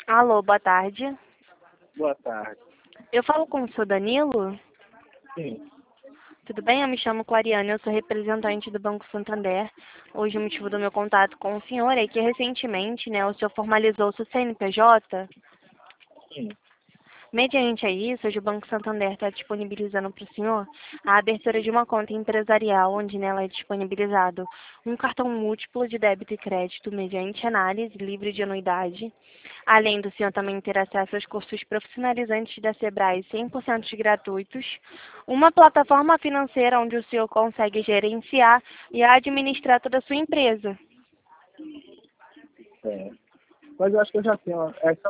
Alô, boa tarde. Boa tarde. Eu falo com o seu Danilo? Sim, Tudo bem? Eu me chamo Clariane, eu sou representante do Banco Santander. Hoje o motivo do meu contato com o senhor é que recentemente, né, o senhor formalizou o seu CNPJ. sim. Mediante a isso, hoje o Banco Santander está disponibilizando para o senhor a abertura de uma conta empresarial, onde nela é disponibilizado um cartão múltiplo de débito e crédito mediante análise livre de anuidade. Além do senhor também ter acesso aos cursos profissionalizantes da Sebrae 100% gratuitos, uma plataforma financeira onde o senhor consegue gerenciar e administrar toda a sua empresa. É. Mas eu acho que eu já tenho essa